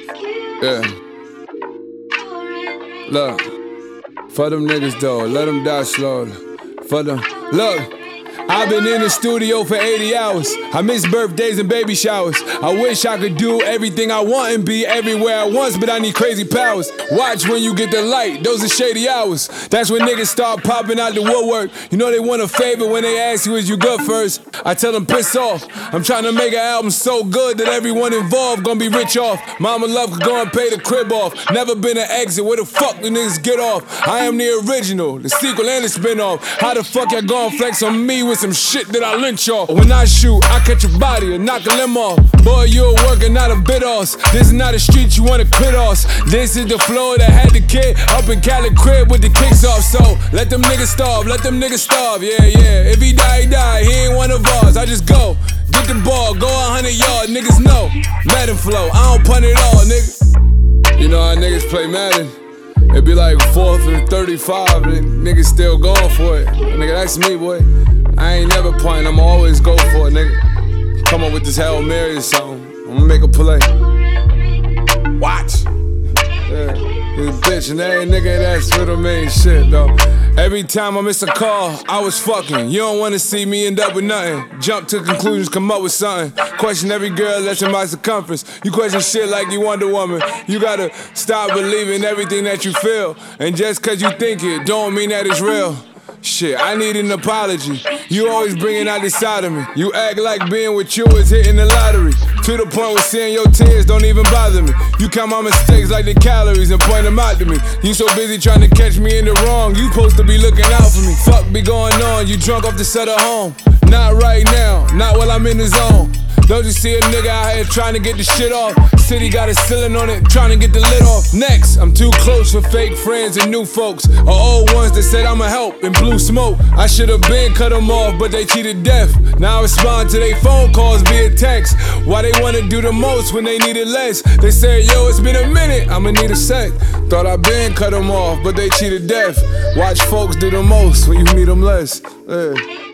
Yeah. Look, for them niggas though, let them die slowly. For them, look. I've been in the studio for 80 hours. I miss birthdays and baby showers. I wish I could do everything I want and be everywhere at once, but I need crazy powers. Watch when you get the light, those are shady hours. That's when niggas start popping out the woodwork. You know they want a favor when they ask you, is you good first? I tell them piss off. I'm trying to make an album so good that everyone involved gonna be rich off. Mama love could go and pay the crib off. Never been an exit, where the fuck the niggas get off? I am the original, the sequel and the spin-off. How the fuck y'all gon' flex on me with some shit that I lynch off? When I shoot, I catch a body and knock a limb off. Boy, you a worker, not a bit off. This is not a street you wanna quit off. This is the floor that had the kid up in Cali crib with the kicks off. So let them niggas starve, let them niggas starve. Yeah, yeah. If he die, he die. He ain't one of ours. I just go, get the ball, go 100 yards. Niggas know, let him flow. I don't punt it all, nigga. You know how niggas play Madden? It be like 4th and 35, and niggas still going for it. Nigga, that's me, boy. I ain't never punting, I'ma always go for it, nigga. Come up with this Hail Mary or something, I'ma make a play. Watch. Yeah, this bitch and every nigga that's with him ain't shit, though. Every time I miss a call, I was fucking. You don't wanna see me end up with nothing. Jump to conclusions, come up with something. Question every girl that's in my circumference. You question shit like you Wonder Woman. You gotta stop believing everything that you feel. And just cause you think it, don't mean that it's real. Shit, I need an apology. You always bringing out this side of me. You act like being with you is hitting the lottery. To the point where seeing your tears don't even bother me. You count my mistakes like the calories and point them out to me. You so busy trying to catch me in the wrong. You supposed to be looking out for me. Fuck be going on, you drunk off the set of home. Not right now, not while I'm in the zone. Don't you see a nigga out here trying to get the shit off? City got a ceiling on it, trying to get the lid off. Next, I'm too close for fake friends and new folks, or old ones that said I'ma help and blew smoke. I should've been cut them off, but they cheated death. Now I respond to their phone calls via text. Why they wanna do the most when they needed less? They said, yo, it's been a minute, I'ma need a sec. Thought I been cut them off, but they cheated death. Watch folks do the most when you need them less. Yeah.